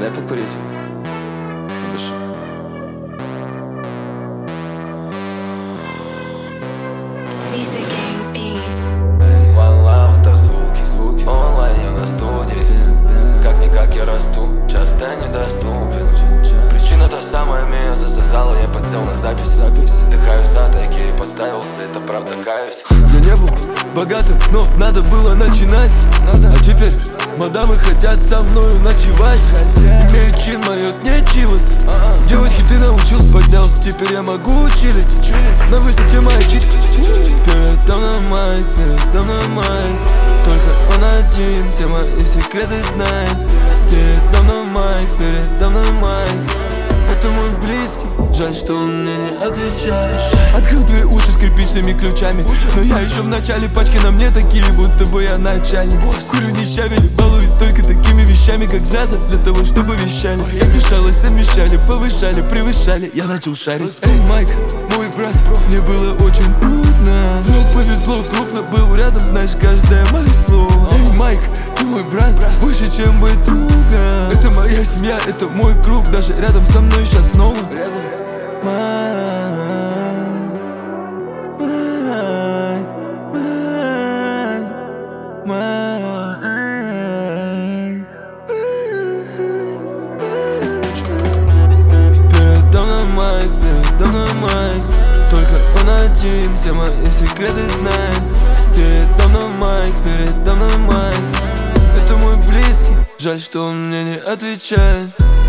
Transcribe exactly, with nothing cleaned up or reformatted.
дай покурить. Дыши. One Love — это звуки, звуки. Онлайн я на студии. Всегда. Как-никак я расту, часто недоступен. Причина та самая, меня засосала, я подсел на запись. запись. Вдыхаю сатаки и подставился, это правда, каюсь. Я не был богатым, но надо было начинать. надо. А теперь мадамы хотят со мною ночевать. Имею чин, мое не чилось. Делать хиты научился, поднялся, теперь я могу чилить. На высоте моя читка. Передо мной майк, передо мной майк. Только он один, все мои секреты знает. Передо мной майк, передо мной майк. Это мой близкий, жаль, что он мне не отвечает. Открыл твои уши с кирпичными ключами, но я еще в начале, пачки на мне такие, будто бы я начальник. Курю не щавели, балуюсь только такими вещами, как Заза, для того, чтобы вещали. Я дышалась, совмещали, повышали, превышали, я начал шарить. Эй, Майк, мой брат, мне было очень трудно. Вдруг повезло, крупно был рядом, знаешь каждое мое слово. Эй, Майк, ты мой брат, больше, чем быть другом. Это моя семья, это мой круг, даже рядом со мной сейчас снова. Рядом. Майк, Майк, Майк, Майк. Передо мной майк, передо мной майк. Только он один, все мои секреты знает. Передо мной майк, передо мной майк. Это мой близкий, жаль, что он мне не отвечает.